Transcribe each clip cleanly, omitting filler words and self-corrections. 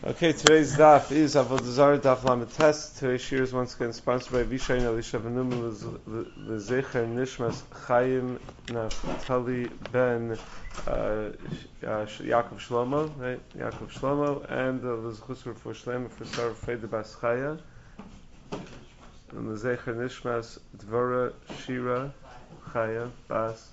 Okay, today's daf is Avodah Zarah Daf Lamed Tes. Today's shir is once again sponsored by Vishay and Elisha Venum L'Zecher Nishmas Chaim Naftali Ben Yaakov Shlomo, right? Yaakov Shlomo, and L'Zchus for Shlem for Sarah Fede Bas Chaya, and L'Zecher Nishmas Dvora Shira Chaya Bas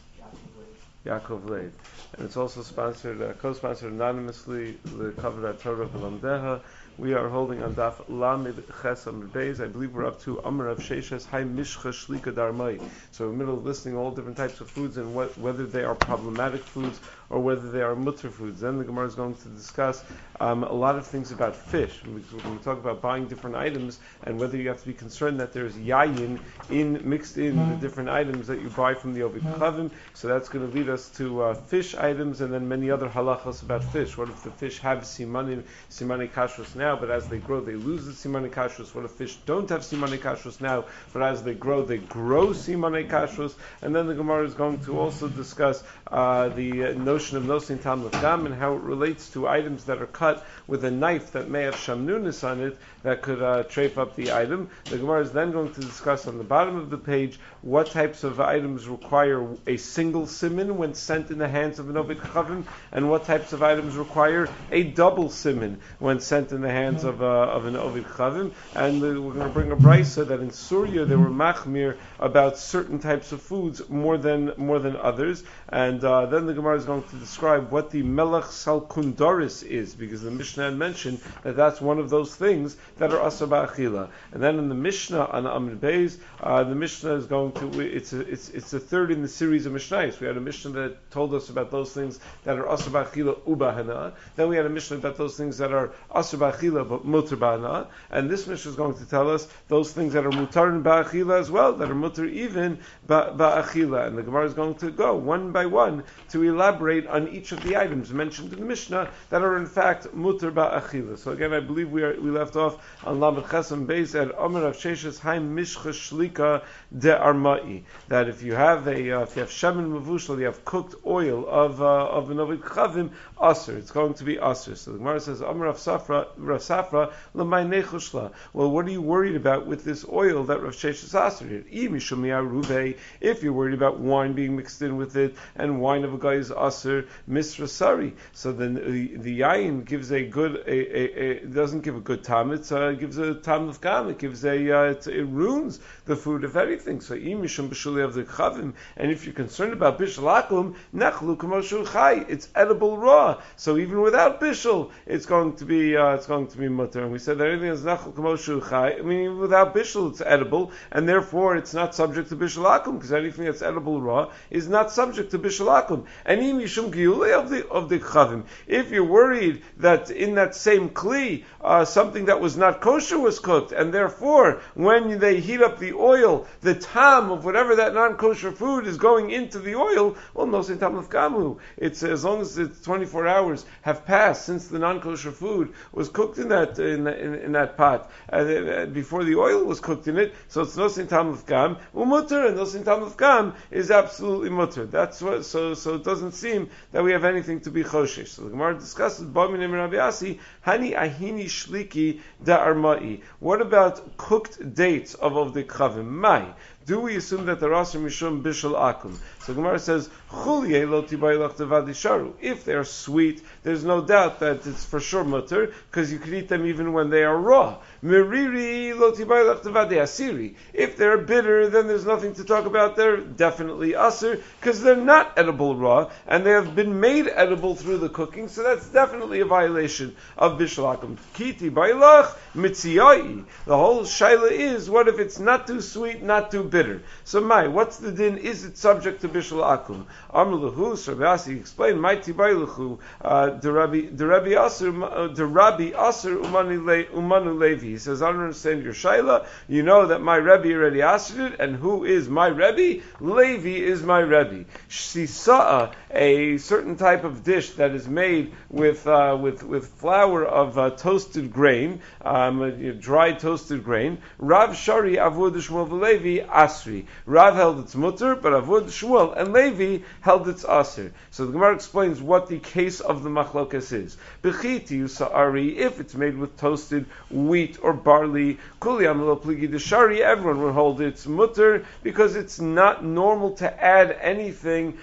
Yaakov Leib. And it's also sponsored, co-sponsored anonymously, the Kavod Torah V'Lamdeha. We are holding on Daf Lamed Ches Amud Beis. I believe we're up to Amar of Sheshes Hai Mishcha Shlika Darmai. So in the middle of listing all different types of foods and whether they are problematic foods or whether they are mutter foods. Then the Gemara is going to discuss a lot of things about fish. We're going to talk about buying different items and whether you have to be concerned that there's yayin mixed in the different items that you buy from the Ovid Chavim. So that's going to lead us to fish items and then many other halachas about fish. What if the fish have simani kashrus now, but as they grow they lose the simani kashrus? What if fish don't have simani kashrus now, but as they grow simani kashrus? And then the Gemara is going to also discuss the notion of nosin tam l'fgam and how it relates to items that are cut with a knife that may have shamnunis on it that could trafe up the item. The Gemara is then going to discuss on the bottom of the page what types of items require a single siman when sent in the hands of an Ovid Chavim, and what types of items require a double siman when sent in the hands of an Ovid Chavim. And we're going to bring a brisa that in Surya they were machmir about certain types of foods more than others. And then the Gemara is going to describe what the melech salkundaris is, because the Mishnah had mentioned that that's one of those things that are asar ba'achila. And then in the Mishnah on Amud Beis, the Mishnah is going to it's the third in the series of Mishnayos. We had a Mishnah that told us about those things that are asar ba'achila ubahana. Then we had a Mishnah about those things that are asar ba'achila but mutar ba'ana. And this Mishnah is going to tell us those things that are mutar and ba'achila as well, that are mutar even ba'achila. And the Gemara is going to go one by one to elaborate on each of the items mentioned in the Mishnah that are in fact mutar ba'achila. So again, I believe we left off on Lamed Chesam Beis at Omer of Sheshes Haim Mishcha Shlika De Armai. That if you have shemen mavushal, you have cooked oil of an Ovid Chavim, aser. It's going to be aser. So the Gemara says Omer of Safra L'may Nechushla. Well, what are you worried about with this oil that Rav Sheshes aser? If you're worried about wine being mixed in with it, and wine of a guy is aser misra sari, so then the yayin gives it doesn't give a good tam. It gives a tam of gam. It gives it ruins the food if anything. So imishum b'shuli of the chavim, and if you're concerned about bishul akum, nechlu k'moshu chai, it's edible raw. So even without bishul, it's going to be mutter. And we said that anything is nechlu k'moshu chai, I mean without bishul it's edible, and therefore it's not subject to bishul akum, because anything that's edible raw is not subject to bishul akum. And imishum giyulei of the chavim. If you're worried that in that same kli something that was not kosher was cooked, and therefore when they heat up the oil, the tam of whatever that non-kosher food is going into the oil, well, no sin tam gamu. It's as long as it's 24 hours have passed since the non-kosher food was cooked in that pot before the oil was cooked in it, so it's no sin tam gam umutter, and no sin tam gam is absolutely mutter. That's what. So it doesn't seem that we have anything to be choshesh. So the Gemara discusses Baminim Rabbi Asi Hani Ahini Shliki Da Armai. What about cooked dates of the Chavim? Mai. Do we assume that the Rasar Mishum Bishul Akum? So Gemara says, if they're sweet, there's no doubt that it's for sure mutter, because you can eat them even when they are raw. If they're bitter, then there's nothing to talk about. They're definitely asr, because they're not edible raw, and they have been made edible through the cooking, so that's definitely a violation of Bishul Akum. Kiti bailach mitziyai. The whole shaila is, what if it's not too sweet, not too bitter? So what's the din? Is it subject to Bishul Akum? Amrulahu, so Rabbi Asi explained, my tibailuchu, the Rabbi Asr Umanu Levi. He says, I don't understand your shaila. You know that my Rebbe already asked it, and who is my Rebbe? Levi is my Rebbe. Sisa'a, a certain type of dish that is made with flour of toasted grain, dried toasted grain. Rav Shari Avud Shmuel Levi asri. Rav held it's mutter, but Avud, Shmuel, and Levi held it's asr. So the Gemara explains what the case of the machlokas is. Bechiti sa'ari, if it's made with toasted wheat or barley, kuli amlo pligi deshari, everyone would hold it's mutter because it's not normal to add anything,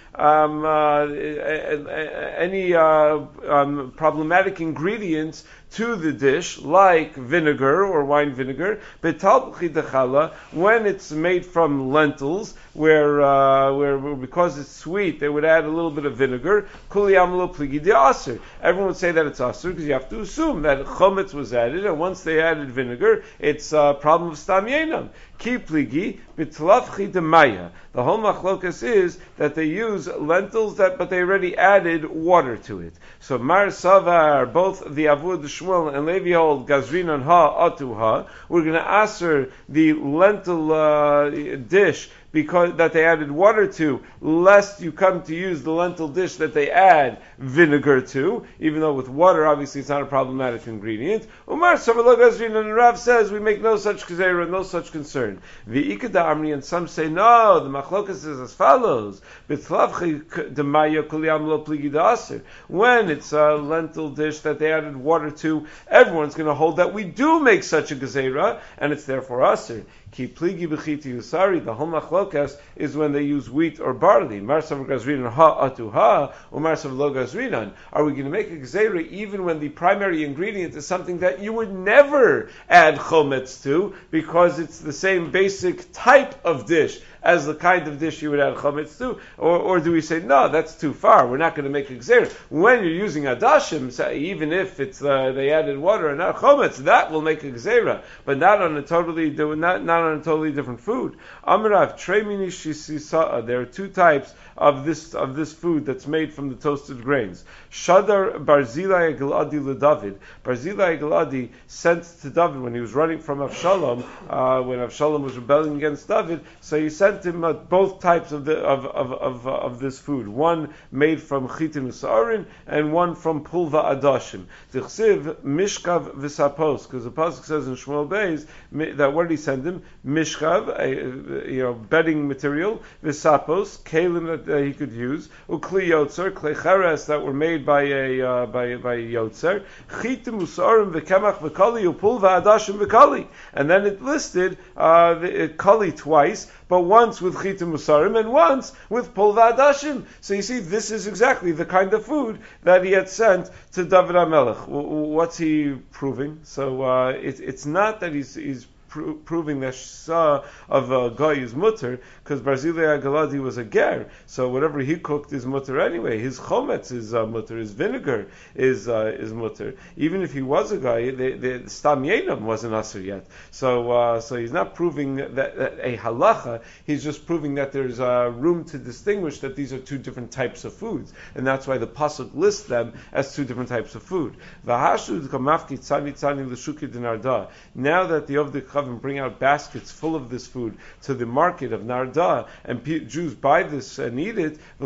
any problematic ingredients to the dish, like vinegar or wine vinegar. When it's made from lentils, where because it's sweet, they would add a little bit of vinegar. Everyone would say that it's aser because you have to assume that chometz was added, and once they added vinegar, it's a problem of stam yenam. Ki pligi b'tlavchi demaya. The whole machlokas is that they use lentils but they already added water to it. So Mar Savar, both the Avud, Shmuel, and Levi hold Gazrinan ha atu ha. We're going to aser the lentil dish because that they added water to, lest you come to use the lentil dish that they add vinegar to, even though with water, obviously, it's not a problematic ingredient. Umar Savar Gazrin, and Rav says we make no such gezerah, no such concern. V'ikada Amri, and some say no. The machlokas is as follows: when it's a lentil dish that they added water to, everyone's going to hold that we do make such a gezerah, and it's therefore aser. Ki pligi b'chiti usari. The whole machlokas is when they use wheat or barley. Marsav gazrinan ha atu ha, or marsav lo gazrinan. Are we going to make a gezerah even when the primary ingredient is something that you would never add chometz to because it's the same basic type of dish as the kind of dish you would add chometz to? Or do we say, no, that's too far, we're not going to make a gezerah. When you're using adashim, even if it's they added water and not chometz, that will make a gezerah, but not on a totally different food. Amrav tremini shisisa. There are two types of this food that's made from the toasted grains. Shadar Barzilai Giladi LeDavid. Barzilai Giladi sent to David when he was running from Avshalom, when Avshalom was rebelling against David. So he sent him both types of this food. One made from chitin usarin and one from pulva adashim. Tichsiv mishkav v'sapos, because the pasuk says in Shmuel Beis that what did he send him? Mishkav, bedding material, v'sapos, kalim that he could use, ukli yotzer, klei cheres that were made by a yotzer, chitim usarim v'kemach v'kali, upulva adashim v'kali, and then it listed kali twice, but once with chitim usarim and once with pulva adashim. So you see, this is exactly the kind of food that he had sent to David HaMelech. What's he proving? So it's not that he's proving that shisa of a guy is mutter, because Barzilai Galadi was a ger, so whatever he cooked is mutter anyway. His chometz is mutter, his vinegar is mutter. Even if he was a guy, the stam yenam wasn't asur yet. So he's not proving that a halacha. He's just proving that there's room to distinguish that these are two different types of foods, and that's why the pasuk lists them as two different types of food. Now that the Ovdei Chavim bring out baskets full of this food to the market of Narda, and Jews buy this and eat it, no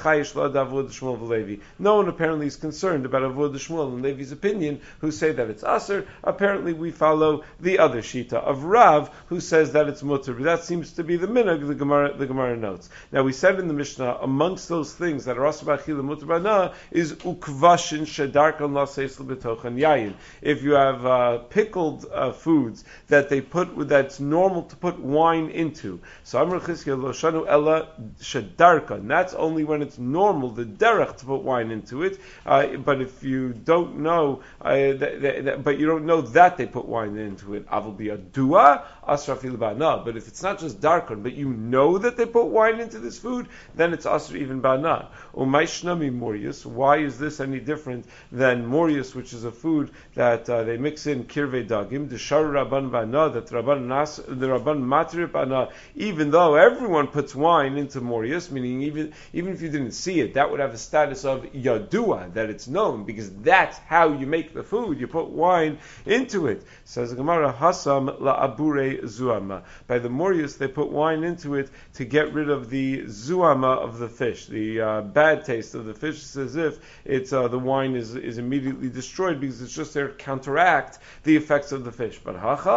one apparently is concerned about Avod Shmuel and Levi's opinion, who say that it's aser. Apparently we follow the other shita of Rav, who says that it's mutter. But that seems to be the minhag the Gemara notes. Now we said in the Mishnah, amongst those things that are aser b'achila mutter b'ana is ukvashin shedarkan laseis l'betochen yayin. If you have pickled foods that that's normal to put wine into. So Amar Chizkiah lo shanu ella shedarka. And that's only when it's normal, the derech, to put wine into it. But if you don't know, but you don't know that they put wine into it, avul bi adua asra fil ba'ana. But if it's not just darkon, but you know that they put wine into this food, then it's asra even ba'ana. Umaishnami morius. Why is this any different than morius, which is a food that they mix in kirvei dagim, the shar rabban ba'ana, that the Rabban Matrip Ana, even though everyone puts wine into Morius, meaning even if you didn't see it, that would have a status of Yadua, that it's known, because that's how you make the food, you put wine into it. Says the Gemara, Hasam la'abure zuama. By the Morius, they put wine into it to get rid of the zuama of the fish, the bad taste of the fish. It's as if it's the wine is immediately destroyed, because it's just there to counteract the effects of the fish. But Hacha, the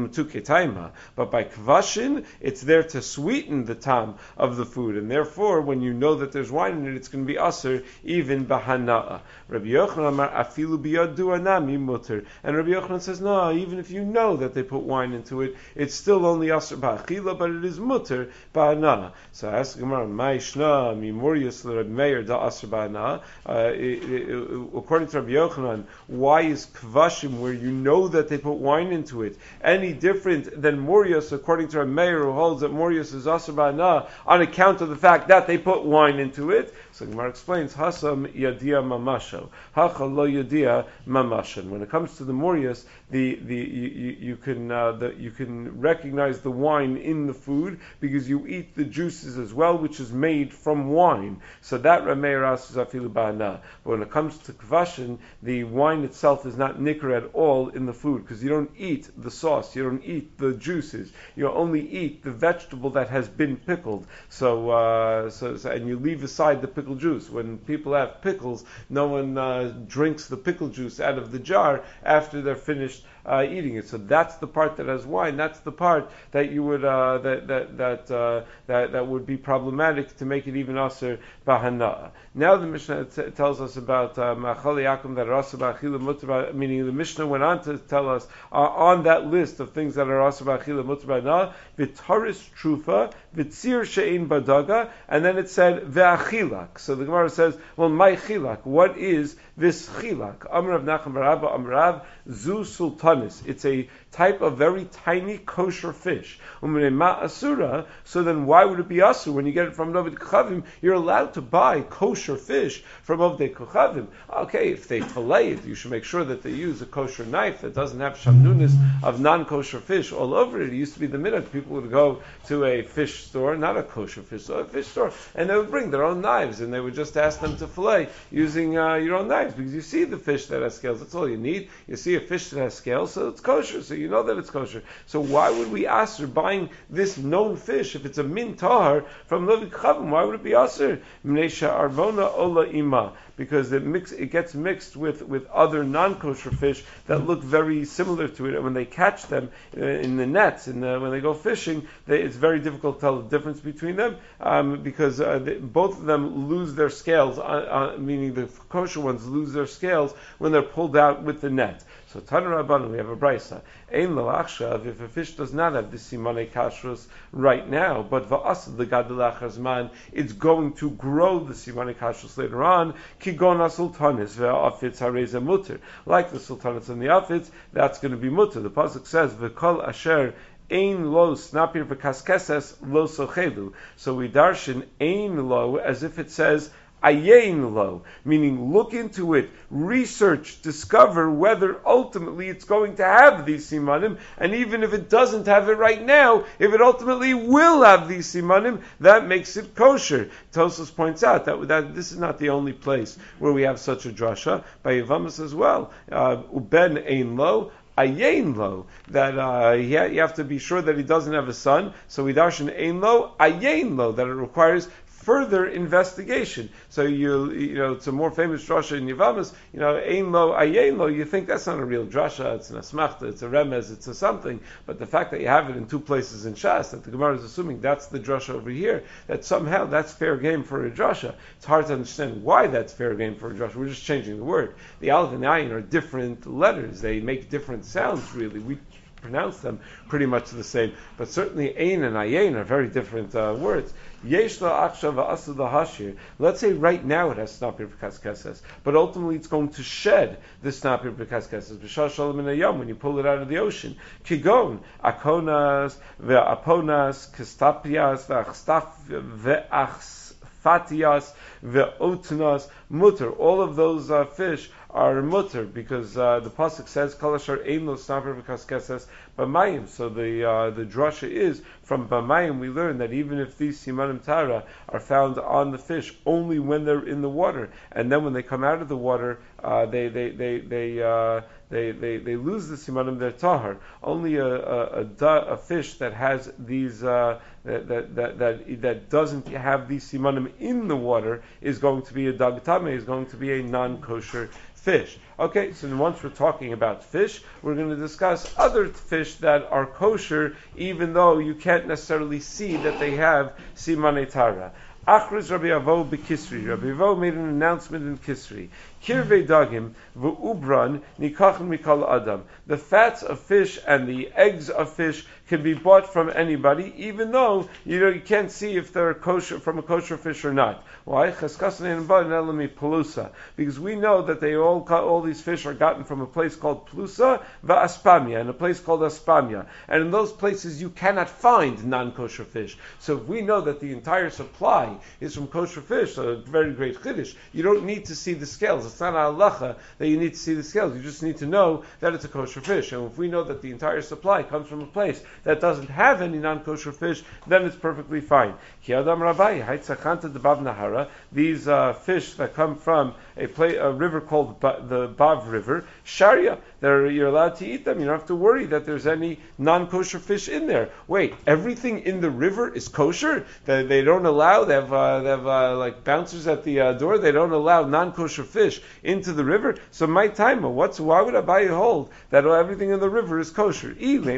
taima. But by kvashin, it's there to sweeten the tam of the food, and therefore, when you know that there's wine in it, it's going to be aser even bahana'a. Rabbi Yochanan amar afilu biyadu anami mutter, and Rabbi Yochanan says, no, even if you know that they put wine into it, it's still only aser ba'achila, but it is mutter ba'ana. So I ask the Gemara, ma'ishna mimurius l'Rabbi Meir da aser ba'ana. According to Rabbi Yochanan, why is kvashim, where you know that they put wine into it, any different than murius, according to Rabbi Meir, who holds that murius is aser ba'ana on account of the fact that they put wine into it? So Gemara explains, Hasam yadia mamasho, hacha lo yadia mamashan. When it comes to the murius, you can recognize the wine in the food because you eat the juices as well, which is made from wine. So that Rameir is afilu ba'ana. But when it comes to kvashin, the wine itself is not nicker at all in the food because you don't eat the sauce, you don't eat the juices, you only eat the vegetable that has been pickled. So and you leave aside the pickle juice. When people have pickles, no one drinks the pickle juice out of the jar after they're finished eating it. So that's the part that has wine. That's the part that you would that would be problematic to make it even aser bahana. Now the Mishnah tells us about ma'achal yakum that are aser ba'achila mutar, meaning the Mishnah went on to tell us on that list of things that are aser ba'achila mutar ba'ana, v'taris trufa, v'tzir she'ein badaga, and then it said ve'achilak. So the Gemara says, well, my chilak, what is this chilak? Amrav Nachman bar Abba Amrav zu sultanis. It's a type of very tiny kosher fish. Asura. So then why would it be asur when you get it from Ovdei Kochavim? You're allowed to buy kosher fish from Ovdei Kochavim. Okay, if they fillet it, you should make sure that they use a kosher knife that doesn't have shamnunis of non-kosher fish all over it. It used to be the minhag. People would go to a fish store, not a kosher fish store, a fish store, and they would bring their own knives, and they would just ask them to fillet using your own knives, because you see the fish that has scales. That's all you need. You see a fish that has scales, so it's kosher, so you know that it's kosher. So why would we aser buying this known fish if it's a min tahar from Ovdei Kochavim? Why would it be aser? Mnesha arvona ola ima, because it gets mixed with other non-kosher fish that look very similar to it, and when they catch them in the nets, when they go fishing, it's very difficult to tell the difference between them, because both of them lose their scales, meaning the kosher ones lose their scales when they're pulled out with the net. So Tanu Rabbanan, we have a brisa. Ein lo achshav, if a fish does not have the simanei kashrus right now, but va'asad legadol achar zman, it's going to grow the simanei kashrus later on. Kigon ha-sultanis ve'afitz hareza mutter. Like the sultanis and the afitz, that's going to be mutter. The pasuk says, v'kol asher ein lo snapir v'kaskeses lo sochelu. So we darshan ein lo as if it says ayin lo, meaning look into it, research, discover whether ultimately it's going to have these simanim, and even if it doesn't have it right now, if it ultimately will have these simanim, that makes it kosher. Tosfos points out that this is not the only place where we have such a drasha, by Yevamos as well. Uben ein lo, ayin lo, that you have to be sure that he doesn't have a son, so we darshan ein lo, ayin lo, that it requires further investigation. So it's a more famous drasha in Yevamos, ein lo, ayin lo, you think that's not a real drasha, it's an asmachta, it's a remez, it's a something, but the fact that you have it in two places in Shas, that the Gemara is assuming that's the drasha over here, that somehow that's fair game for a drasha. It's hard to understand why that's fair game for a drasha. We're just changing the word. The aleph and the ayin are different letters, they make different sounds really. We pronounce them pretty much the same, but certainly ein and ayin are very different words. Yesh la'achshav va'asud lahashir. Let's say right now it has snapir b'kaskeses, but ultimately it's going to shed the snapir b'kaskeses b'shah shalom min hayam, when you pull it out of the ocean. Kigon akonas ve'aponas kastapias ve'achsfatias ve'otnas mutter. All of those fish are mutter, because the pasuk says kol asher ein lo snapir v'kaskeses b'mayim. So the drasha is from b'mayim we learn that even if these simanim tara are found on the fish only when they're in the water, and then when they come out of the water, they lose the simanim, their tahar. Only a fish that has these that doesn't have these simanim in the water is going to be a dag tameh, is going to be a non-kosher fish. Okay, so once we're talking about fish, we're going to discuss other fish that are kosher, even though you can't necessarily see that they have simanei tara. Achriz Rabbi Avo b'Kisri. Rabbi Avo made an announcement in Kisri. Kirvei dagim v'ubran nikachin mikal adam. The fats of fish and the eggs of fish can be bought from anybody, even though you can't see if they're kosher from a kosher fish or not. Why? Because we know that all these fish are gotten from a place called Plusa va'aspamia and a place called Aspamia, and in those places you cannot find non-kosher fish. So if we know that the entire supply is from kosher fish, so a very great chiddush, you don't need to see the scales. It's not a halacha that you need to see the scales. You just need to know that it's a kosher fish. And if we know that the entire supply comes from a place that doesn't have any non-kosher fish, then it's perfectly fine. These fish that come from a river called the Bav River, Sharia, you're allowed to eat them. You don't have to worry that there's any non-kosher fish in there. Wait, everything in the river is kosher? They don't allow, they have like bouncers at the door, they don't allow non-kosher fish into the river? So my time, why would Abaye hold that everything in the river is kosher?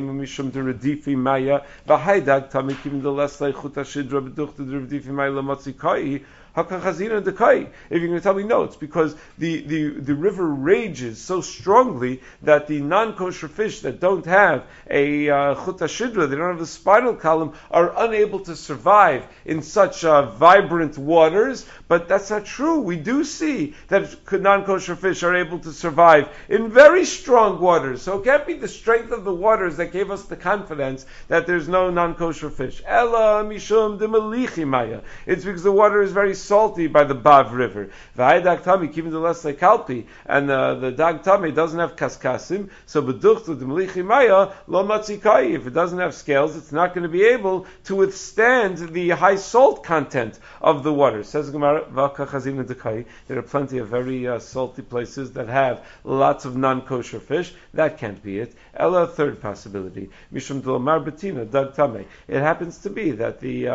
If you're going to tell me no, it's because the river rages so strongly that the non-kosher fish that don't have a chut hashidra, they don't have the spinal column, are unable to survive in such vibrant waters. But that's not true. We do see that non-kosher fish are able to survive in very strong waters. So it can't be the strength of the waters that gave us the confidence that there's no non-kosher fish. Ella mishum de melichi maya. It's because the water is very salty by the Bav River. V'ha'dag tami kivin de lesle kalpi, and the dag tami doesn't have kaskasim, so beduchtu de melichi maya lo matzikai. If it doesn't have scales, it's not going to be able to withstand the high salt content of the water. Says Gemara, v'kachazin dekai. There are plenty of very salty places that have lots of non-kosher fish. That can't be it. Ella, third possibility. Mishum delomar betina dag tame. It happens to be that the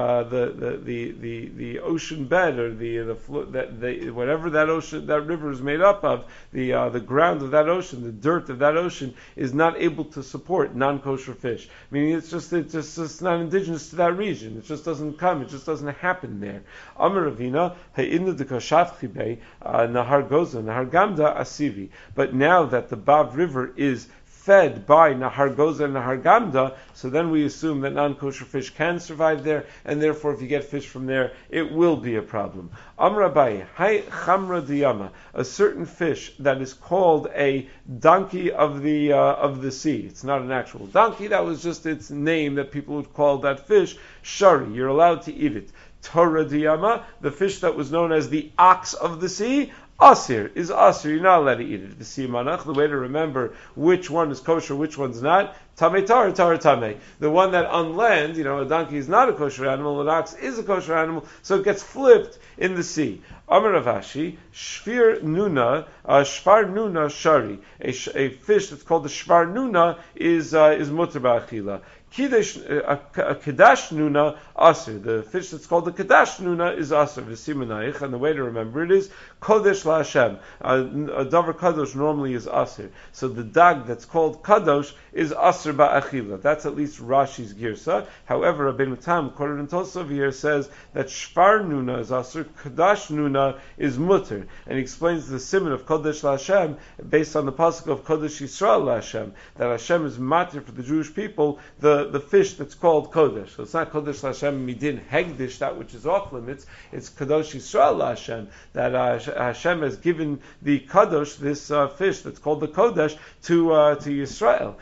ocean bed or whatever that river is made up of, the ground of that ocean, the dirt of that ocean is not able to support non-kosher fish. Meaning it's just not indigenous to that region. It just doesn't come. It just doesn't happen there. Amar Ravina ha'inu dekashavchi bei nahar goza nahar gamda asivi. But now that the Bav River is fed by Nahar Goza and Nahar Gamda, so then we assume that non-kosher fish can survive there, and therefore if you get fish from there, it will be a problem. Amrabai, Hai Chamra Diyama, a certain fish that is called a donkey of the sea. It's not an actual donkey, that was just its name that people would call that fish. Shari, you're allowed to eat it. Torah Diyama, the fish that was known as the ox of the sea, Asir is Asir, you're not allowed to eat it. The simanach, the way to remember which one is kosher, which one's not, Tamei tar, tar tamei. The one that on land, a donkey is not a kosher animal, an ox is a kosher animal, so it gets flipped in the sea. Amar Ravashi, shvar nuna shari. A fish that's called the shvar nuna is mutar ba'achila. Kedash nuna aser. The fish that's called the kedash nuna is aser. V'simanayich, and the way to remember it is kodesh la'Hashem. A davar kadosh normally is aser. So the dag that's called kadosh is aser ba'achila. That's at least Rashi's girsa. However, Rabbeinu Tam, quoted in Tosaf here, says that shvar nuna is aser, kedash nuna is mutar, and he explains the siman of kodesh la'Hashem based on the pasuk of kodesh Yisrael la'Hashem, that Hashem is matir for the Jewish people the fish that's called Kodesh. So it's not Kodesh Hashem Midin Hegdish, that which is off limits. It's Kadosh Yisrael Hashem, that Hashem has given the Kadosh, this fish that's called the Kodesh, to Yisrael.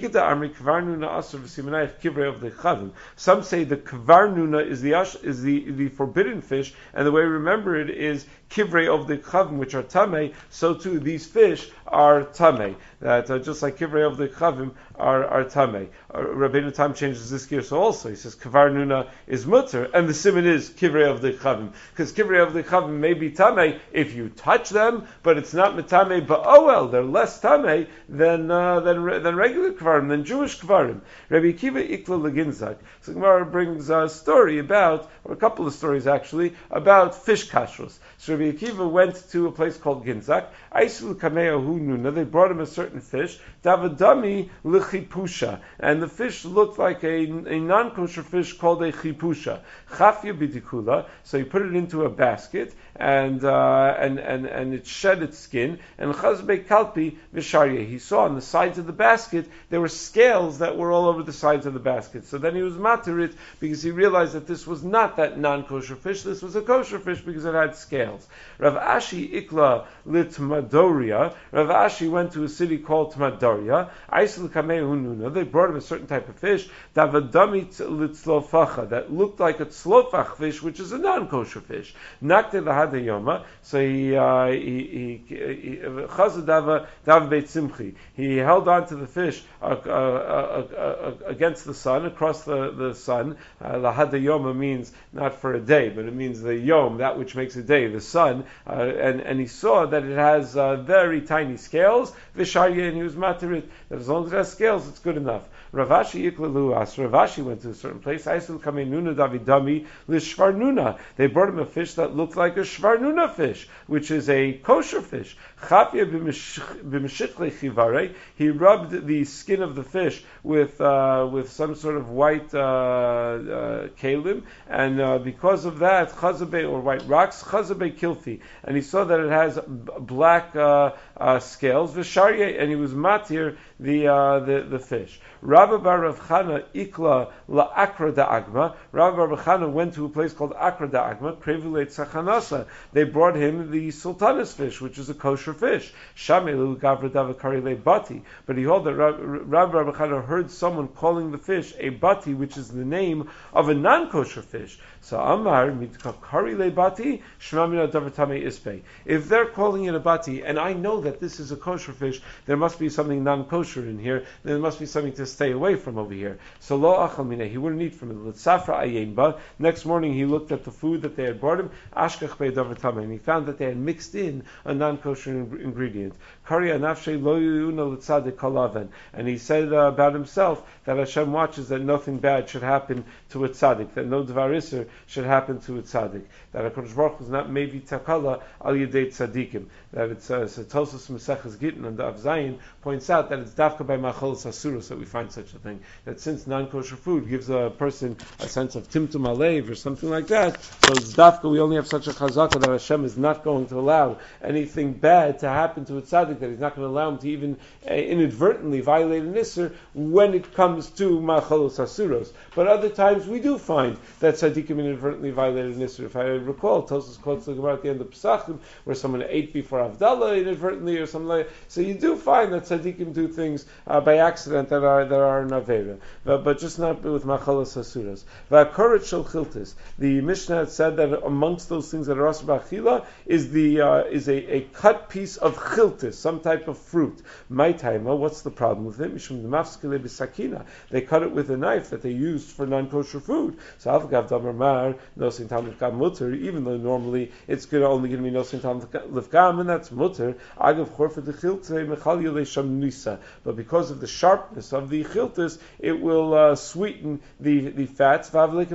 Some say the Kvar Nuna is the forbidden fish, and the way we remember it is Kivrei of the Chavim, which are Tamei, so too these fish are Tamei. That just like Kivrei of the Chavim are Tamei. Rabbeinu Tam changes this gear so also. He says Kvar Nuna is Mutter, and the Siman is Kivrei of the Chavim. Because Kivrei of the Chavim may be Tamei if you touch them, but it's not Metamei Ba'oel. They're less Tamei than regular Yehuda kvarim, then Jewish kvarim. Rabbi Akiva ikla leginzak. So Gemara brings a story about, or a couple of stories actually, about fish kashrus. So Rabbi Akiva went to a place called Ginzak. Aisul kameo hu nuna. They brought him a certain fish. Davadami lechipusha, and the fish looked like a non-kosher fish called a chipusha. Chafya bidikula. So he put it into a basket, and it shed its skin. And chazbe kalpi visharye. He saw on the sides of the basket there were scales that were all over the sides of the basket. So then he was materit because he realized that this was not that non-kosher fish. This was a kosher fish because it had scales. Rav Ashi ikla litmadoria. Rav Ashi went to a city called Tmadoria. They brought him a certain type of fish that looked like a tzlofach fish, which is a non-kosher fish. Nakte lahadayoma. So he held on to the fish against the sun, across the sun. Lahadayoma means not for a day, but it means the yom, that which makes a day, the sun. And he saw that it has very tiny scales. Visharye, and he was materit that as long as it has scales, it's good enough. Ravashi iklaluas. Ravashi went to a certain place. Aisul kamenuna davidami lishvarnuna. They brought him a fish that looked like a shvarnuna fish, which is a kosher fish. Chafya b'meshichle chivare. He rubbed the skin of the fish with some sort of white kalim, and because of that, chazabe, or white rocks, chazabe kilfi, and he saw that it has black scales. V'sharye, and he was matir the fish. Rabba bar Rav Chana ikla la Akra da Agma. Rabba bar Rav Chana went to a place called Akra da Agma. Krevulei tzachanasa. They brought him the sultanas fish, which is a kosher fish. Shamelu gavra davakari le bati. But he held that Rabba bar Rav Chana heard someone calling the fish a bati, which is the name of a non-kosher fish. So Amar mitkakari le bati shmamina davatame ispe. If they're calling it a bati, and I know that this is a kosher fish, there must be something non-kosher in here. There must be something to stay away from over here. So lo achal mineh, he wouldn't eat from it. L'tzafra ayemba. Next morning he looked at the food that they had brought him, ashkach be'davatame, and he found that they had mixed in a non-kosher ingredient. Kari anafshe lo yuna l'tzadik kalaven, and he said about himself that Hashem watches that nothing bad should happen to a tzaddik, that no dvar iser should happen to a tzaddik, that HaKadosh Baruch Hu is not maybe takala al yedei tzaddikim, that it's Tosos Maseches Gittin and the Avzayin points out that it's dafka by macholos asuros that we find such a thing, that since non-kosher food gives a person a sense of timtum alev or something like that, so it's dafka, we only have such a chazaka that Hashem is not going to allow anything bad to happen to a tzaddik, that He's not going to allow him to even inadvertently violate an isser when it comes to macholos asuros. But other times we do find that tzaddikim inadvertently violated an isser. If I recall, Tosos quotes the Gemara at the end of Pesachim, where someone ate before Havdalah inadvertently or something like that. So you do find that tzaddikim do things by accident that are an avera, but just not with machalas hasuras. Va'akoret shel chiltis. The Mishnah had said that amongst those things that are asur b'achila is a cut piece of chiltis, some type of fruit. My taima, what's the problem with it? Mishum demafskele b'sakina. They cut it with a knife that they used for non-kosher food. So avgav damar mar nosin tam lifgam mutter, even though normally it's only going to be nosin tam lifgam, and that's mutter. Agav chorfa de chiltei mechal yilei sham nisa. But because of the sharpness of the chiltis, it will sweeten the fats, and it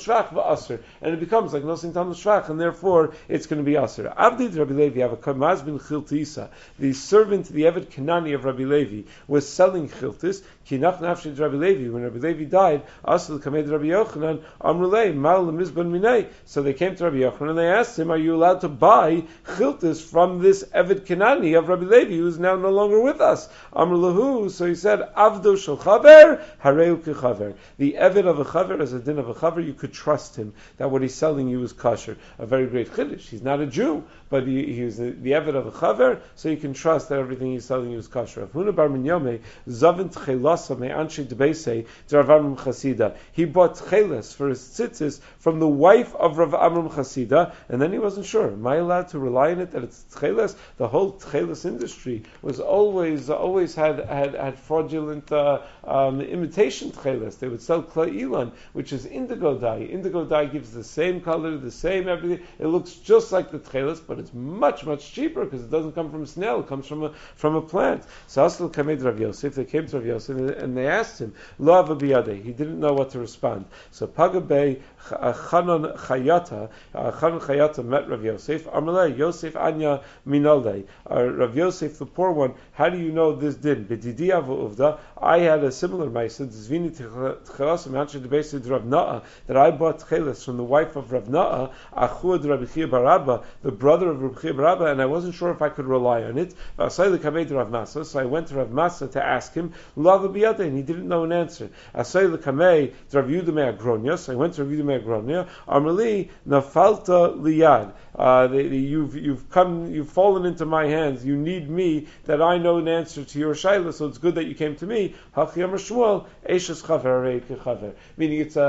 becomes like nosin tam l'shvach, and therefore it's going to be aser. Abdi Rabbi Levi have a kamaz bin chiltisa. The servant, the Eved Kanani of Rabbi Levi, was selling chiltis. Kinach nafshid Rabbi Levi. When Rabbi Levi died, asel kamed Rabbi Yochanan amrulei mal lemizban minei. So they came to Rabbi Yochanan and they asked him, "Are you allowed to buy chiltis from this Eved Kanani of Rabbi Levi, who is now no longer with us?" Amrulahu. So he said, "Avdo shel chaver, hareu kechaver." The Eved of a chaver, as a din of a chaver, you could trust him that what he's selling you is kosher. A very great chiddush. He's not a Jew, but he is the Eved of a chaver, so you can trust that everything he's selling you is kosher. Avhuna bar minyome zavint chelasa me anshe debese Rav Amram Chasida. He bought chelas for his tzitzis from the wife of Rav Amram Chasida, and then he wasn't sure. Am I allowed to rely on it that it's Tcheles. The whole Tcheles industry was always had fraudulent imitation Tcheles. They would sell Klai Ilan, which is indigo dye. Indigo dye gives the same color, the same everything. It looks just like the Tcheles, but it's much, much cheaper because it doesn't come from a snail, it comes from a plant. So Asl Kamed Rav Yosef, they came to Rav Yosef and they asked him, Lo Ava Biyadeh. He didn't know what to respond. So Pagabei Chanon Chayata met Rav Yosef. Amalei Yosef Anya Minolei. Rav Yosef, the poor one, how do you know this din? B'didi Avu Uvda. I had a similar ma'aseh, Zvini Tchelasim Anshe Debesid Rav Na'a, that I bought Tcheles from the wife of Rav Na'a, Achud Rabbi Chia Barabba, the brother of Rabbi Chia Barabba, and I wasn't sure if I could rely on it. So I went to Rav Masa to ask him, Lava Biyadeh, and he didn't know an answer. Asay L'kamei Rav Yudamei Agronia, so I went to Rav Yudamei Agronia, Amrli Nafalta Liyad. You've fallen into my hands. You need me that I know an answer to your shayla. So it's good that you came to me. Hachiyam Shmuel Eishes Chaver Chaver. Meaning it's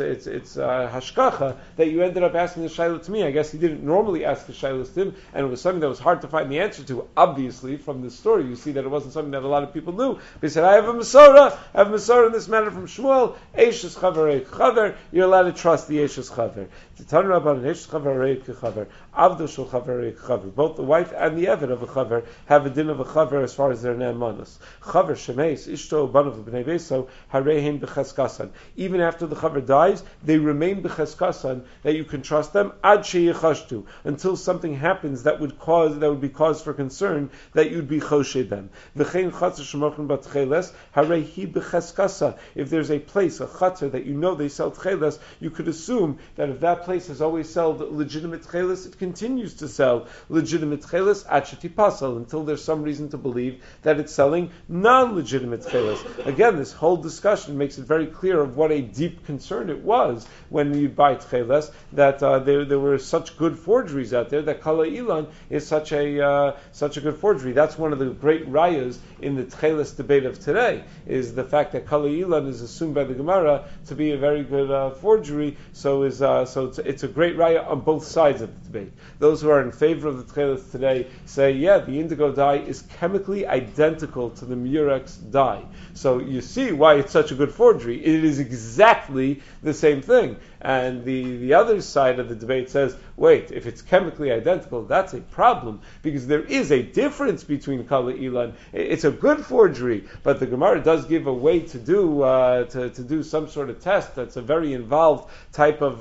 hashkacha that you ended up asking the shayla to me. I guess he didn't normally ask the shayla to him, and it was something that was hard to find the answer to. Obviously, from this story, you see that it wasn't something that a lot of people knew. But he said, "I have a Masorah. I have a Masorah in this matter from Shmuel. Eishes Chaver Chaver. You're allowed to trust the Eishes Chaver. Titan Rabban Eishes Chaver Chaver. Avdo shel chaver chaver. Both the wife and the eved of a chaver have a din of a chaver as far as their ne'emanos. Chaver shemeis ishto banav b'nei beso harehin b'cheskasan. Even after the chaver dies, they remain b'cheskasan, that you can trust them ad sheyichashtu, until something happens that would be cause for concern, that you'd be choshed them. V'chein chatzar shemochin batcheles harehi b'cheskasa. If there's a place, a chatzar that you know they sell tcheles, you could assume that if that place has always sold legitimate tcheles, it continues to sell legitimate tcheles achati pasal, until there's some reason to believe that it's selling non-legitimate tcheles. Again, this whole discussion makes it very clear of what a deep concern it was when you buy tcheles, that there were such good forgeries out there, that Kala Ilan is such a good forgery. That's one of the great rayas in the tcheles debate of today, is the fact that Kala Ilan is assumed by the Gemara to be a very good forgery. So it's a great raya on both sides of the debate. Those who are in favor of the tcheles today say, yeah, the indigo dye is chemically identical to the murex dye. So you see why it's such a good forgery. It is exactly the same thing. And the other side of the debate says, wait, if it's chemically identical, that's a problem, because there is a difference between Kala Ilan. It's a good forgery, but the Gemara does give a way to do some sort of test that's a very involved type of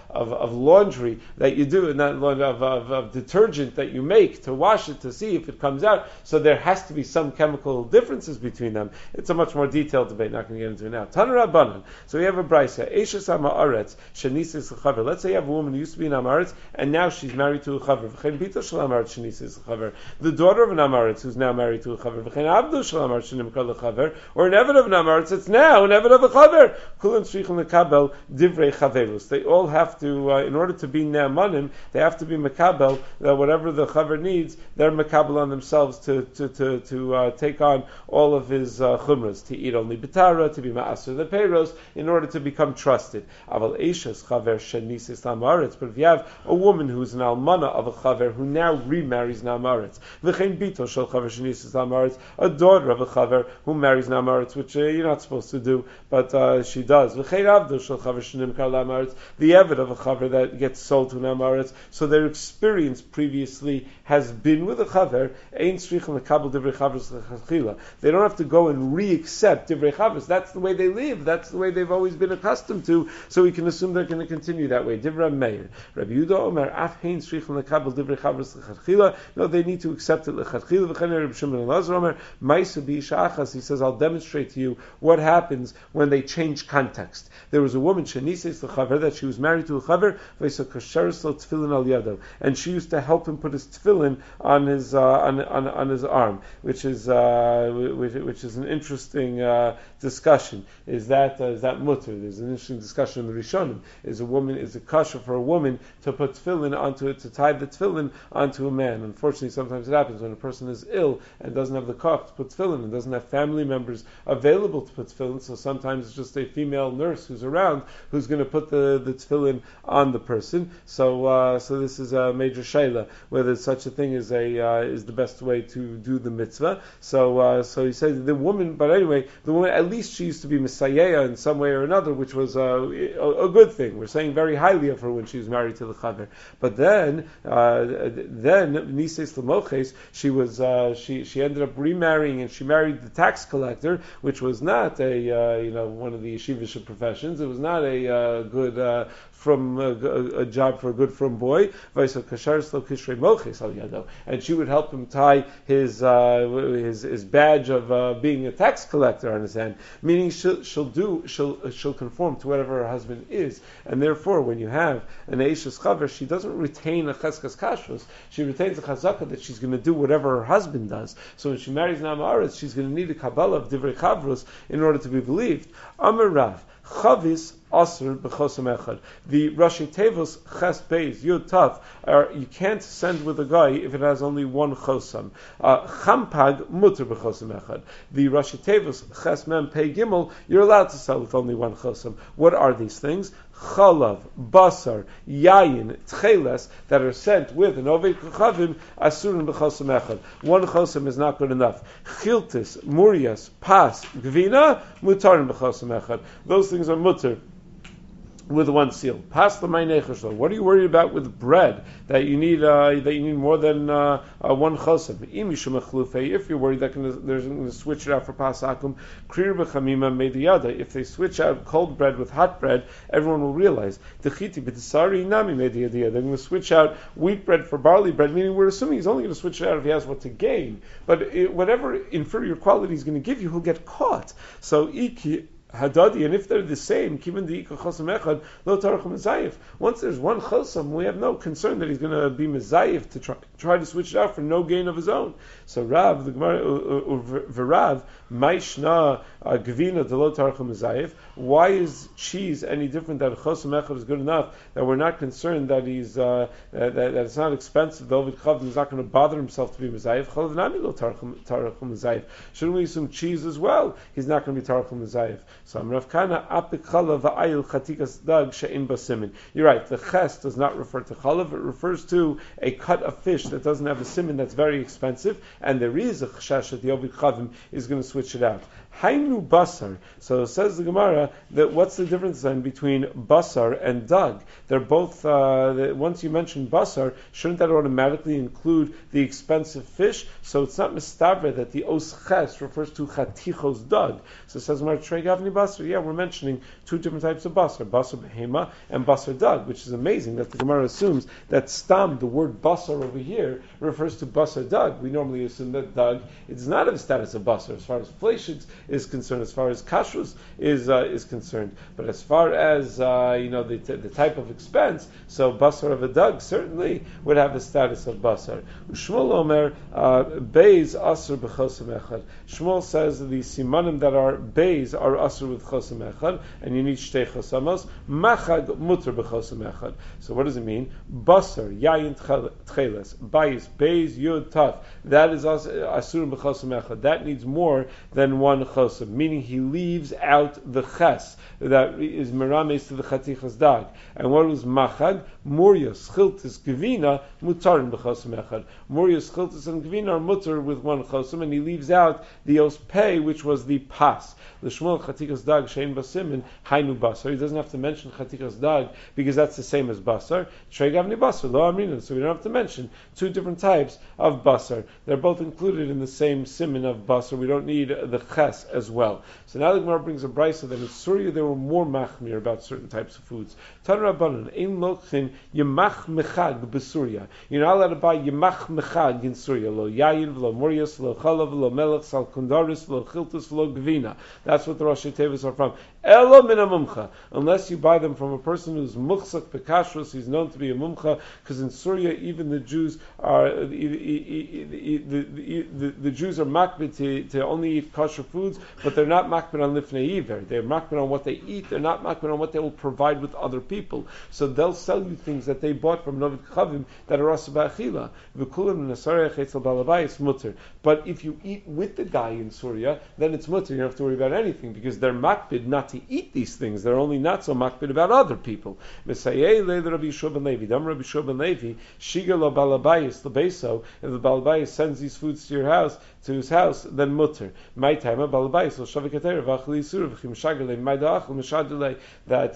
laundry that you do, and that of detergent that you make to wash it to see if it comes out. So there has to be some chemical differences between them. It's a much more detailed debate. Not going to get into it now. Tanu Rabbanan. So we have a brisa. Eishes ha'ma'aretz shenisis l'chaver. Let's say you have a woman who used to be an amaretz and now she's married to a chaver. V'chein bito shel amaretz shenisis l'chaver. The daughter of an amaretz who's now married to a chaver. V'chein abdu shel amaretz shenimkar l'chaver. Or an eved of an amaretz that's now an eved of a chaver. Kulan tzrichim l'kabel divrei chaverus. They all have to, in order to be ne'amanim, they have to be makabel, that whatever the chaver needs, they're makabel on themselves to take on all of his chumras, to eat only bitara, to be ma'aser the peiros, in order to become trusted. Aval eishes chaver shenisis lamaretz. But if you have a woman who's an almana of a chaver who now remarries namaretz, v'chein bito shel chaver shenisis lamaretz, a daughter of a chaver who marries namaretz, which you're not supposed to do, but she does. V'chein avdo shel chaver shenimkar lamaretz, the eved of a chaver that gets sold to namaretz, so their experience previously has been with a chaver. Ein tzrichim lekabel divrei chavos l'chachila. They don't have to go and re-accept divrei chavos. That's the way they live. That's the way they've always been accustomed to. So we can assume they're going to continue that way. Divrei Meir, Rabbi Yehuda Omer, af hein tzrichim lekabel divrei chavos l'chachila. No, they need to accept it l'chachila. V'chen Rabbi Shimon Elazar Omer, ma'isa b'isha achas. He says, I'll demonstrate to you what happens when they change context. There was a woman, shenisis l'chaver, that she was married to a chaver, v'isa kasheres lo tefillin al yado, and she used to help him put his tefillin on his his arm, which is an interesting discussion. Is that mutter? There's an interesting discussion in the Rishon Rishonim. Is it kosher for a woman to put tefillin onto it, to tie the tefillin onto a man? Unfortunately, sometimes it happens when a person is ill and doesn't have the koch to put tefillin and doesn't have family members available to put tefillin, so sometimes it's just a female nurse who's around who's going to put the tefillin on the person. So this is a major shayla, whether such a thing is the best way to do the mitzvah. So he says the woman, but anyway, the woman, at least she used to be Messiah in some way or another, which was a good thing. We're saying very highly of her when she was married to the Chaver. But then Nises Lamoches, she ended up remarrying, and she married the tax collector, which was not one of the yeshivish professions. It was not a good from a job for a good from boy. And she would help him tie his badge of being a tax collector on his hand, meaning she'll conform to whatever her husband is, and therefore when you have an Eishes Chaver, she doesn't retain a Cheskas Kashrus, she retains a Chazaka that she's going to do whatever her husband does. So when she marries an Am Haaretz, she's going to need a Kabbalah of Divrei Chavrus in order to be believed. Amar Rav, Chavis Asr b'chosam echad. The Rashi Tevos Ches Beis Yud Tav you can't send with a guy if it has only one chosam. Champag muter b'chosam echad. The Rashi Tevos Ches Mem Pei Gimel, you're allowed to sell with only one chosam. What are these things? Chalav, basar, yayin, tcheles that are sent with an oved kochavim asurin b'chosam echad. One chosam is not good enough. Chiltis, murias, pas, gvina, mutarin b'chosam echad. Those things are mutter with one seal. Pas the meinechashlo. What are you worried about with bread that you need more than one chosam? If you're worried that they're going to switch it out for pasakum, krir b'chamima mediyada. If they switch out cold bread with hot bread, everyone will realize dechiti b'tisari nami mediyada. They're going to switch out wheat bread for barley bread. Meaning, we're assuming he's only going to switch it out if he has what to gain. But whatever inferior quality he's going to give you, he'll get caught. So iki Hadadi, and if they're the same, once there's one chosam, we have no concern that he's going to be mezayif to try to switch it out for no gain of his own. So Rav, the Gemara, V'Rav, Maishna Gvina Delo Tarchum Mezayif. Why is cheese any different that chosam echad is good enough that we're not concerned that he's that it's not expensive? The Ovid Chav is not going to bother himself to be mezayif. Chalav nami lo Tarchum Mezayif. Shouldn't we assume cheese as well? He's not going to be Tarchum Mezayif. So Rav Kana apik chalav va'ayil chatikas dag she'in basimin. You're right. The ches does not refer to chalav; it refers to a cut of fish that doesn't have a simin that's very expensive, and there is a chashash that the Ovid Chavim is going to switch it out. Hainu basar. So says the Gemara that what's the difference then between basar and dag? They're both. Once you mention basar, shouldn't that automatically include the expensive fish? So it's not mistavre that the os ches refers to chatichos dag. So it says Gemara Trei Gavni basar. Yeah, we're mentioning two different types of basar behema and basar dag, which is amazing that the Gemara assumes that stam, the word basar over here, refers to basar dag. We normally assume that dag is not of the status of basar as far as flesh is concerned, as far as kashrus is concerned. But as far as the type of expense, so basar of a dag certainly would have the status of basar. Shmuel Omer beis asur b'chosam echad. Shmuel says the simanim that are beis are asur with chosam echad, and you need shtei chosamos. Machag muter b'chosam echad. So what does it mean? Basar yayin tcheles beis yud taf. That is asur b'chosam echad. That needs more than one chosam, meaning he leaves out the ches that is merames to the chatichas dag. And what was machag? Murias, chiltis, gevina, mutarin b'chosam echad. Murias, chiltis, and gevina are mutar with one chosam, and he leaves out the ospei, which was the pas. The Shmuel chatichas dag shein basimin hainu basar. He doesn't have to mention chatichas dag because that's the same as basar. Trei gavni basar lo amrina. So we don't have to mention two different types of basar. They're both included in the same simin of basar. We don't need the ches as well. So now the Gemara brings a brisa that in Surya they were more machmir about certain types of foods. Tan Rabbanan ein lochin yemach mechag b'Surya. You're not allowed to buy yemach mechag in Surya. Lo yayin, lo morias, lo chalav, lo melech, sal kundaris, lo chiltus, lo gvina. That's what the Rashi Tevis are from. Elo min mumcha. Unless you buy them from a person who's muchzak bekashrus, he's known to be a mumcha, because in Surya even the Jews are the Jews are makbid to only eat kosher foods foods, but they're not makbid on lifnei iver. They're makbid on what they eat. They're not makbid on what they will provide with other people. So they'll sell you things that they bought from Novid Chavim that are also ba'achila. V'kulam nesarech etzel balabayis mutter. But if you eat with the guy in Surya, then it's mutter. You don't have to worry about anything because they're makbid not to eat these things. They're only not so makbid about other people. Messiah le Rabbi Yeshua ben Levi. Dam Rabbi Yeshua ben Levi. Shiga lo balabayis lebeso. If the balabayis sends these foods to your house, to his house, then mutter. My time balabayis lo shavikater v'achli yisur v'chim shagale ma'da'achel mishadulei, that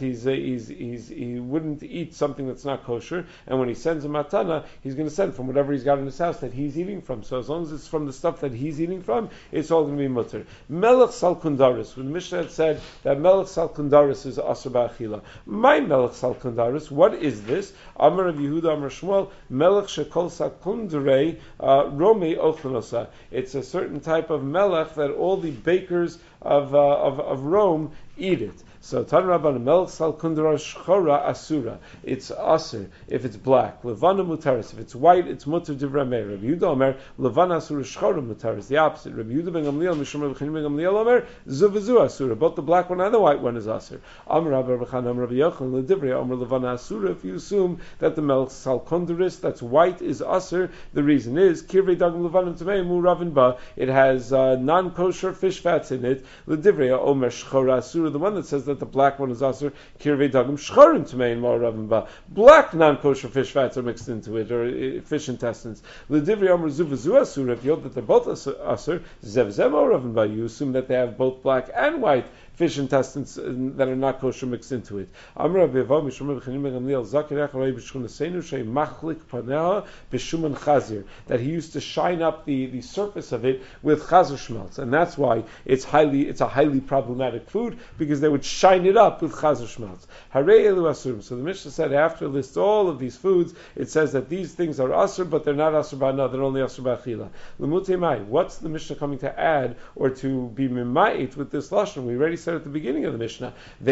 he wouldn't eat something that's not kosher, and when he sends a matana, he's going to send from whatever he's got in his house that he's eating from. So as long as it's from the stuff that he's eating from, it's all going to be mutter. Melech salkundaris. When the Mishnah had said that melech salkundaris is asur ba'achila. My melech salkundaris, what is this? Amar Rav Yehuda Amar Shmuel, melech shekol salkundrei romi ochlanosa. It's a certain type of melech that all the bakers of Rome eat it. So Tan Rabban melech salkundra shchora asura. It's asur if it's black. Levana mutaris. If it's white, it's mutar divrei meir. Rabbi Yehuda Omer levana asura shchora mutaris. The opposite. Rabbi Yehuda ben Gamliel mishum Rabbi Chanina ben Gamliel Omer zuvazu asura. Both the black one and the white one is asur. Amar Rabbi Chanina Amar Rabbi Yochanan ledivrei Omer levana asura. If you assume that the melech salkundris that's white is asur, the reason is kirvei dagim levanim tamei mu ravin ba. It has non-kosher fish fats in it. Ledivrei Omer shchora asura. The one that says that the black one is asur, kirvei dagim shchorim tamein ma ravin ba. Black non-kosher fish fats are mixed into it, or fish intestines. L'divrei amar zuvazu asur. If you hold that they're both asur, zev zem ma ravin ba. You assume that they have both black and white fish intestines that are not kosher mixed into it. Amar Aviva mishum Rabbi Chanina ben Gamliel zakir echarei b'shchunaseinu shei machlik paneha b'shuman chazir, that he used to shine up the surface of it with chazir schmelz, and that's why it's a highly problematic food, because they would shine it up with chazir schmelz. Harei elu asurim. So the Mishnah said after it lists all of these foods, it says that these things are asur, but they're not asur ba'ana, they're only asur ba'achila. L'mutei mai. What's the Mishnah coming to add or to be mimait with this lashon? We already said at the beginning of the Mishnah,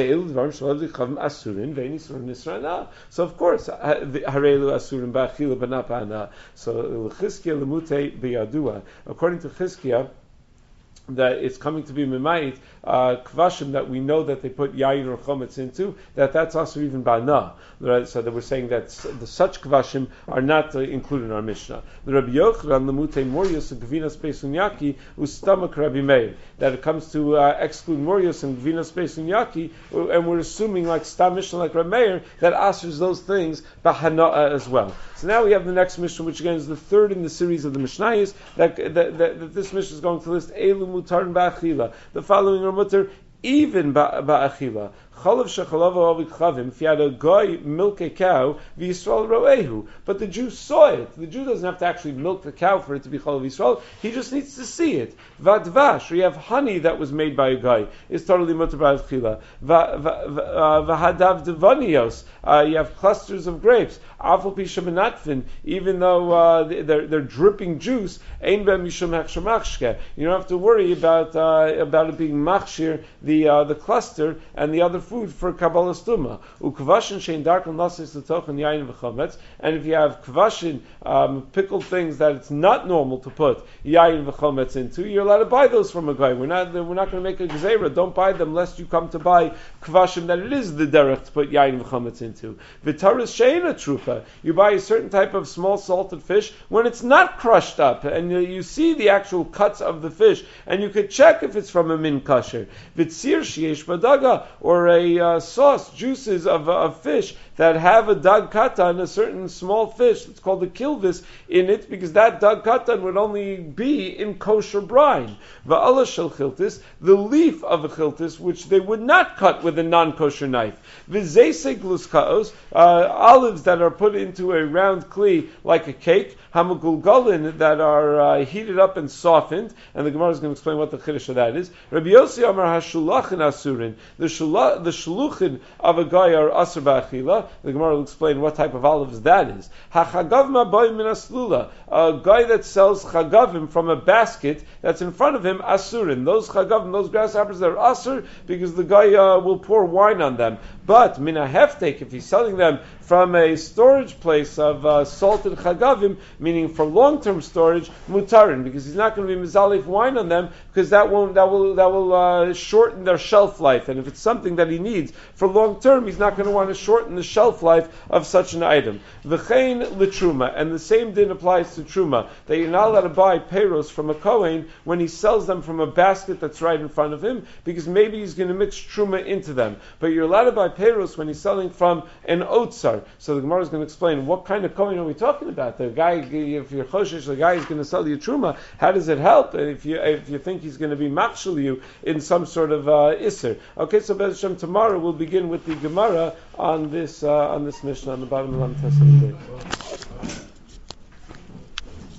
so of course, harelu asurim ba'achila but not ba'ana. So Chizkiya lemutei biyadua. According to Chizkiya, that it's coming to be mimayit kvashim that we know that they put yayin or chometz into, that's also even ba'ana. Right? So that we're saying that such kvashim are not included in our Mishnah. The Rabbi Yochanan lemutei morius and gvinas pesunyaki ustamak Rabbi Meir, that it comes to exclude morius and gvinas pesunyaki, and we're assuming like stam Mishnah like Rabbi Meir that asers those things b'hana'a as well. So now we have the next Mishnah, which again is the third in the series of the Mishnayos, that this Mishnah is going to list elu mutar ba'achila. The following are mutar even ba'achila. Chalav shechalava avik. If you had a guy milk a cow, v'Yisrael roehu, but the Jew saw it. The Jew doesn't have to actually milk the cow for it to be chalav Yisrael. He just needs to see it. Vadvash, or you have honey that was made by a guy, is totally mutar ba'achila. V'hadav devanios, you have clusters of grapes. Afal pi shemenatfin, even though they're dripping juice, ein ben mishum hechsher machshke. You don't have to worry about it being machshir, the cluster and the other food for Kabbalah Stuma. Ukvashin shein darkon lasis l'tochen yayin v'chometz. And if you have kvashin, pickled things that it's not normal to put yayin v'chometz into, you're allowed to buy those from a guy. We're not going to make a gzeira. Don't buy them lest you come to buy kvashin that it is the derech to put yayin v'chometz into. V'taris sheina trufa. You buy a certain type of small salted fish when it's not crushed up, and you see the actual cuts of the fish, and you could check if it's from a min kasher. V'tzir sheyesh badaga, or a sauce, juices of fish that have a dag katan, a certain small fish that's called a kilvis in it, because that dag katan would only be in kosher brine. Va'ala shel chiltis, the leaf of a chiltis, which they would not cut with a non-kosher knife. V'zeise gluskaos, olives that are put into a round kli like a cake. Hamagulgalin, that are heated up and softened, and the Gemara is going to explain what the chiddush of that is. Rabbi Yossi Amar Hashula shalachin asurin. The shaluchin of a guy are asur ba'achila. The Gemara will explain what type of olives that is. Hachagav ma'boy min aslula. A guy that sells chagavim from a basket that's in front of him, asurin. Those chagavim, those grasshoppers, they're asur because the guy will pour wine on them. But min a heftek, if he's selling them from a storage place of salted chagavim, meaning for long-term storage, mutarin, because he's not going to be mizalif wine on them, because that will shorten their shelf life. And if it's something that he needs for long-term, he's not going to want to shorten the shelf life of such an item. V'chein l'truma, and the same din applies to truma, that you're not allowed to buy peiros from a kohen when he sells them from a basket that's right in front of him, because maybe he's going to mix truma into them. But you're allowed to buy peiros when he's selling from an otsar. So the Gemara is going to explain what kind of kohen are we talking about. The guy, if you're choshesh, the guy is going to sell you truma. How does it help if you think he's going to be machshel you in some sort of iser? Okay, so Bez Hashem, tomorrow we'll begin with the Gemara on this Mishnah on the bottom of the Lam Tesam.